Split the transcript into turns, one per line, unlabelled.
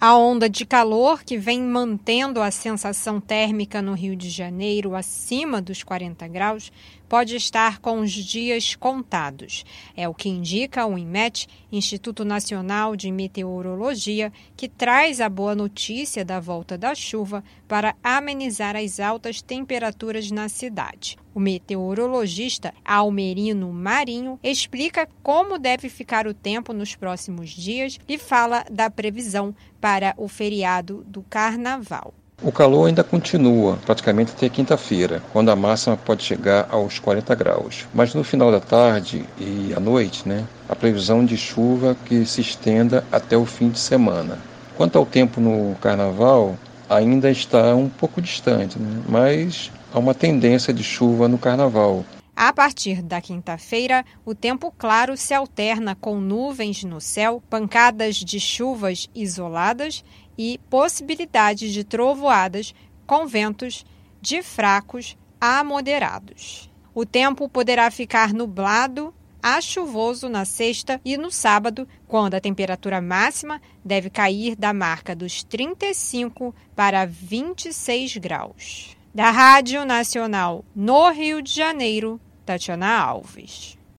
A onda de calor, que vem mantendo a sensação térmica no Rio de Janeiro acima dos 40 graus, pode estar com os dias contados. É o que indica o INMET, Instituto Nacional de Meteorologia, que traz a boa notícia da volta da chuva para amenizar as altas temperaturas na cidade. O meteorologista Almerino Marinho explica como deve ficar o tempo nos próximos dias e fala da previsão para o feriado do Carnaval.
O calor ainda continua, praticamente até quinta-feira, quando a máxima pode chegar aos 40 graus. Mas no final da tarde e à noite, a previsão de chuva que se estenda até o fim de semana. Quanto ao tempo no Carnaval, ainda está um pouco distante, mas há uma tendência de chuva no Carnaval.
A partir da quinta-feira, o tempo claro se alterna com nuvens no céu, pancadas de chuvas isoladas e possibilidade de trovoadas com ventos de fracos a moderados. O tempo poderá ficar nublado a chuvoso na sexta e no sábado, quando a temperatura máxima deve cair da marca dos 35 para 26 graus. Da Rádio Nacional no Rio de Janeiro, Tatiana Alves.